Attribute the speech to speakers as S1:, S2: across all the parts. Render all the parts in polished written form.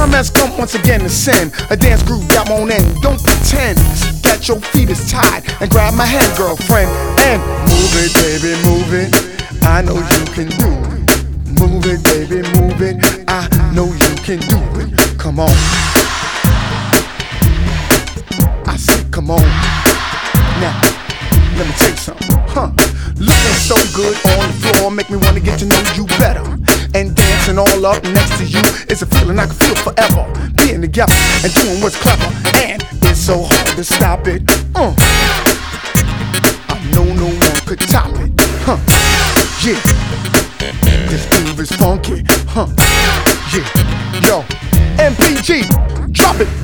S1: time has come once again to send a dance groove down on end. Don't pretend that your feet is tied and grab my hand, girlfriend, and move it, baby, move it. I know you can do it. Move it, baby, move it. I know you can do it. Come on. I said, come on. Now, let me tell you something. Looking so good on the floor, make me wanna get to know you better. And dancing all up next to you is a feeling I can feel forever. Being together and doing what's clever, and it's so hard to stop it. I know no one could top it. Yeah, this groove is funky. Yeah, yo, MPG, drop it.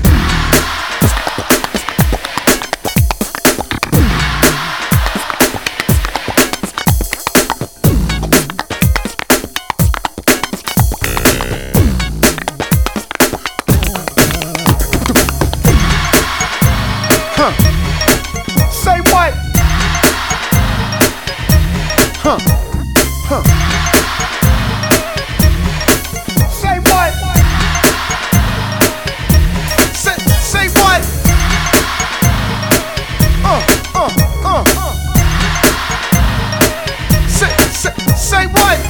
S1: Say what? Say what? Say what? Say what?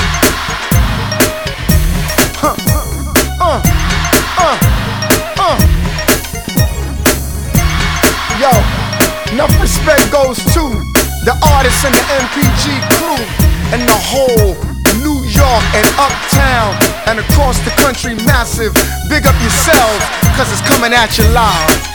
S1: Yo, enough respect goes to the artists and the MPG crew and the whole New York and uptown and across the country massive. Big up yourselves, cause it's coming at you live.